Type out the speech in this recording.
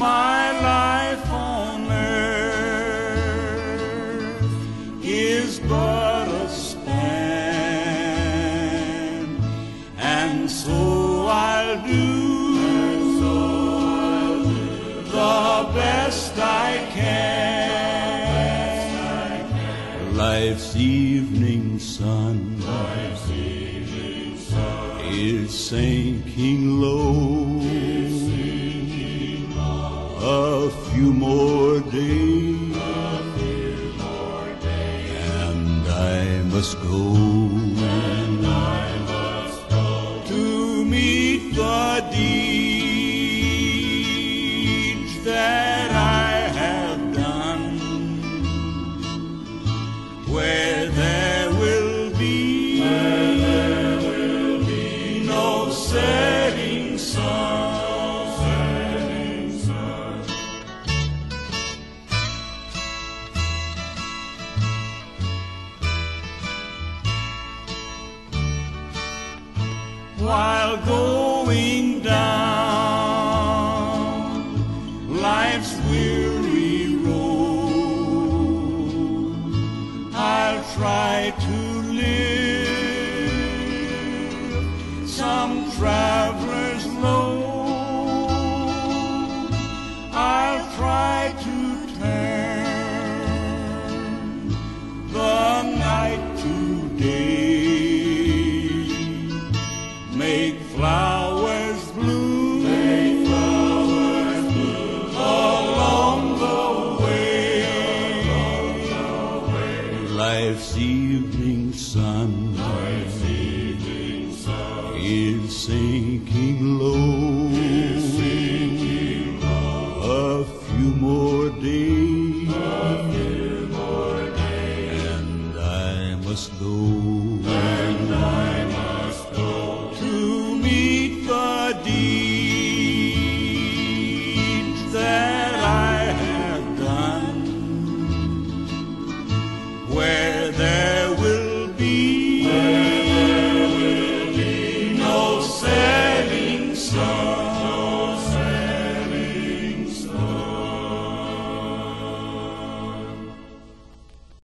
my life on earth is but a span, and so I'll do the best I can. Life's evening sun is sinking low. A few more days, and I must go to meet the deeds that I have done, where there will be no setting sun. While going down life's weary road, I'll try to live some